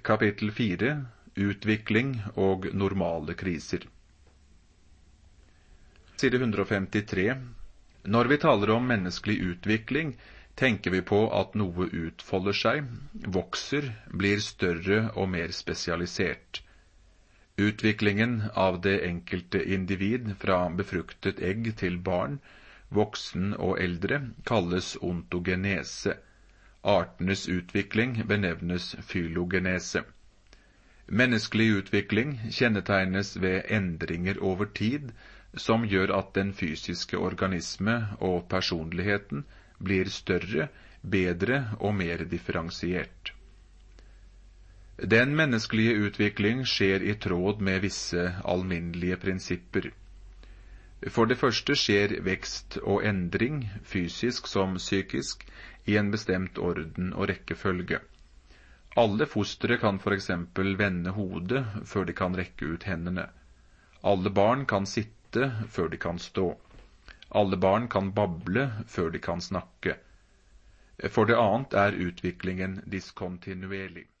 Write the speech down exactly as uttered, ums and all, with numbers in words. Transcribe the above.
Kapittel fire. Utvikling og normale kriser. Side ett hundre femtitre. Når vi taler om menneskelig utvikling, tenker vi på at noe utfolder seg, vokser, blir større og mer spesialisert. Utviklingen av det enkelte individ fra befruktet egg til barn, voksen og eldre, kalles ontogenese. Artenes utvikling benevnes fylogenese. Menneskelig utvikling kjennetegnes ved endringer over tid, som gjør at den fysiske organisme og personligheten blir større, bedre og mer differensiert. Den menneskelige utvikling skjer i tråd med visse alminnelige prinsipper. For det første skjer vekst og endring, fysisk som psykisk, i en bestemt orden og rekkefølge. Alle fostre kan for eksempel vende hodet før de kan rekke ut hendene. Alle barn kan sitte før de kan stå. Alle barn kan bable før de kan snakke. For det annet er utviklingen diskontinuerlig.